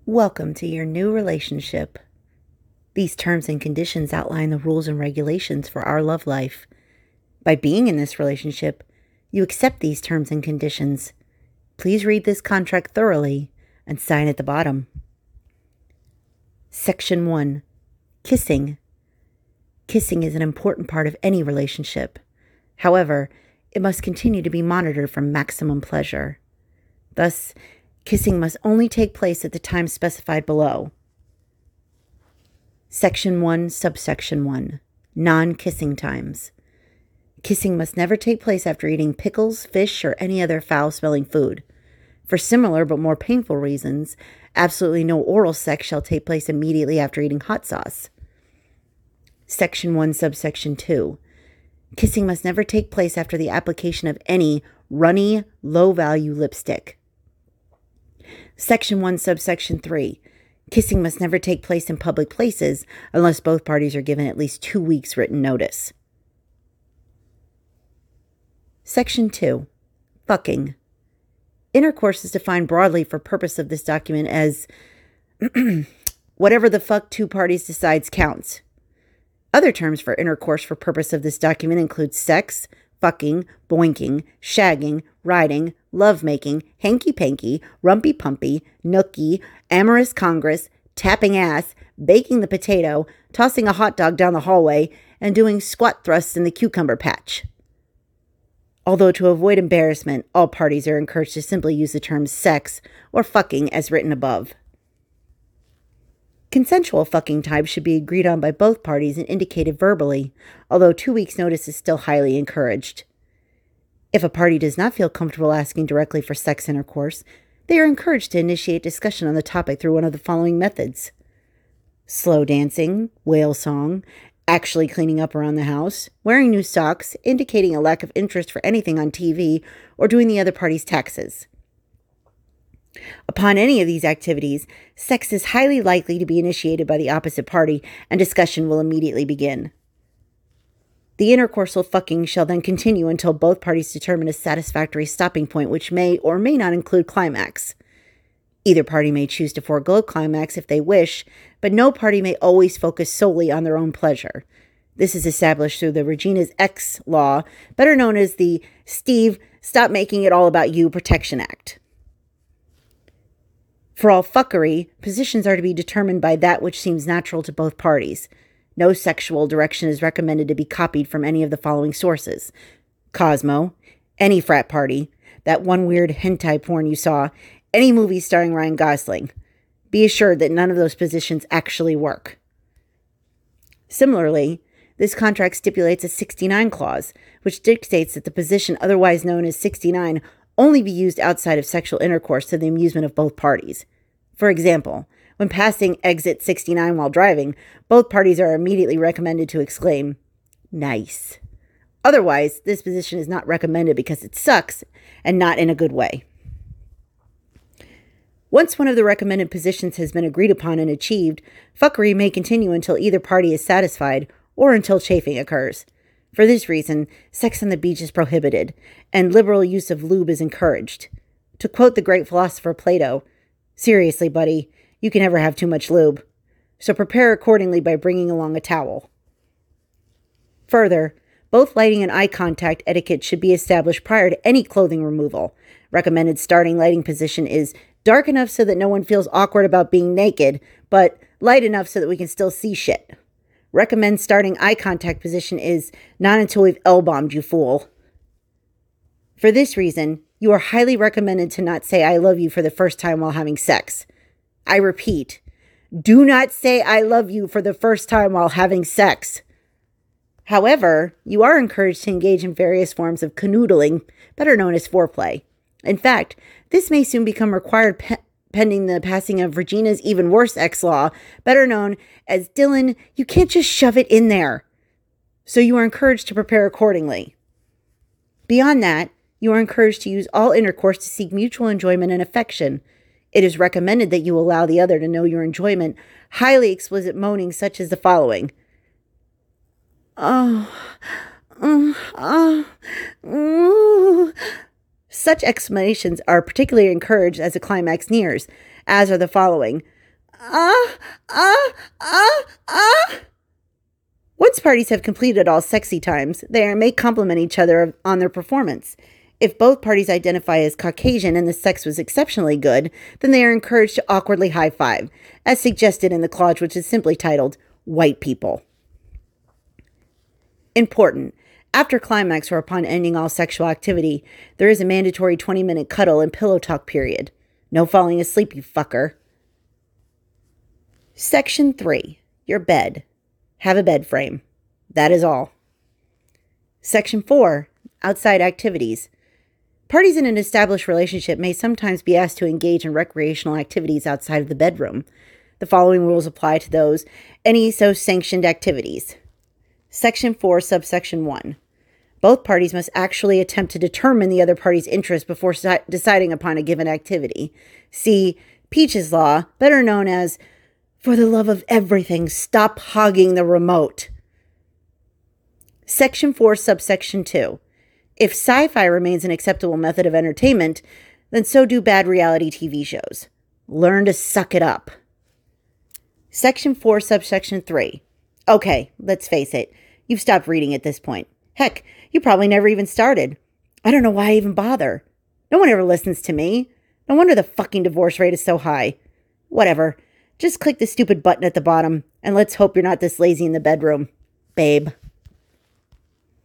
Welcome to your new relationship. These terms and conditions outline the rules and regulations for our love life. By being in this relationship, you accept these terms and conditions. Please read this contract thoroughly and sign at the bottom. Section 1. Kissing. Kissing is an important part of any relationship. However, it must continue to be monitored for maximum pleasure. Thus, kissing must only take place at the time specified below. Section 1, Subsection 1. Non-kissing times. Kissing must never take place after eating pickles, fish, or any other foul-smelling food. For similar but more painful reasons, absolutely no oral sex shall take place immediately after eating hot sauce. Section 1, Subsection 2. Kissing must never take place after the application of any runny, low-value lipstick. Section 1, Subsection 3. Kissing must never take place in public places unless both parties are given at least 2 weeks written notice. Section 2. Fucking. Intercourse is defined broadly for purpose of this document as whatever the fuck two parties decides counts. Other terms for intercourse for purpose of this document include sex, fucking, boinking, shagging, riding, lovemaking, hanky-panky, rumpy-pumpy, nookie, amorous congress, tapping ass, baking the potato, tossing a hot dog down the hallway, and doing squat thrusts in the cucumber patch. Although to avoid embarrassment, all parties are encouraged to simply use the terms sex or fucking as written above. Consensual fucking types should be agreed on by both parties and indicated verbally, although 2 weeks' notice is still highly encouraged. If a party does not feel comfortable asking directly for sex intercourse, they are encouraged to initiate discussion on the topic through one of the following methods: slow dancing, whale song, actually cleaning up around the house, wearing new socks, indicating a lack of interest for anything on TV, or doing the other party's taxes. Upon any of these activities, sex is highly likely to be initiated by the opposite party, and discussion will immediately begin. The intercoursal fucking shall then continue until both parties determine a satisfactory stopping point, which may or may not include climax. Either party may choose to forego climax if they wish, but no party may always focus solely on their own pleasure. This is established through the Regina's X law, better known as the Steve, Stop Making It All About You Protection Act. For all fuckery, positions are to be determined by that which seems natural to both parties. No sexual direction is recommended to be copied from any of the following sources: Cosmo, any frat party, that one weird hentai porn you saw, any movie starring Ryan Gosling. Be assured that none of those positions actually work. Similarly, this contract stipulates a 69 clause, which dictates that the position otherwise known as 69 only be used outside of sexual intercourse to the amusement of both parties. For example, when passing exit 69 while driving, both parties are immediately recommended to exclaim, "Nice." Otherwise, this position is not recommended because it sucks and not in a good way. Once one of the recommended positions has been agreed upon and achieved, fuckery may continue until either party is satisfied or until chafing occurs. For this reason, sex on the beach is prohibited, and liberal use of lube is encouraged. To quote the great philosopher Plato, "Seriously, buddy, you can never have too much lube. So prepare accordingly by bringing along a towel." Further, both lighting and eye contact etiquette should be established prior to any clothing removal. Recommended starting lighting position is dark enough so that no one feels awkward about being naked, but light enough so that we can still see shit. Recommend starting eye contact position is not until we've L-bombed, you fool. For this reason, you are highly recommended to not say "I love you" for the first time while having sex. I repeat, do not say "I love you" for the first time while having sex. However, you are encouraged to engage in various forms of canoodling, better known as foreplay. In fact, this may soon become required pending the passing of Regina's even worse X law, better known as "Dylan, you can't just shove it in there." So you are encouraged to prepare accordingly. Beyond that, you are encouraged to use all intercourse to seek mutual enjoyment and affection. It is recommended that you allow the other to know your enjoyment, highly explicit moaning such as the following: "Oh, ooh." Such exclamations are particularly encouraged as the climax nears, as are the following: Once parties have completed all sexy times, they may compliment each other on their performance. If both parties identify as Caucasian and the sex was exceptionally good, then they are encouraged to awkwardly high five, as suggested in the clause, which is simply titled White People. Important. After climax or upon ending all sexual activity, there is a mandatory 20-minute cuddle and pillow talk period. No falling asleep, you fucker. Section 3. Your bed. Have a bed frame. That is all. Section 4. Outside activities. Parties in an established relationship may sometimes be asked to engage in recreational activities outside of the bedroom. The following rules apply to those any so sanctioned activities. Section 4, subsection 1. Both parties must actually attempt to determine the other party's interest before deciding upon a given activity. See Peach's Law, better known as, for the love of everything, stop hogging the remote. Section 4, subsection 2. If sci-fi remains an acceptable method of entertainment, then so do bad reality TV shows. Learn to suck it up. Section 4, subsection 3. Okay, let's face it. You've stopped reading at this point. Heck, you probably never even started. I don't know why I even bother. No one ever listens to me. No wonder the fucking divorce rate is so high. Whatever. Just click the stupid button at the bottom, and let's hope you're not this lazy in the bedroom, babe.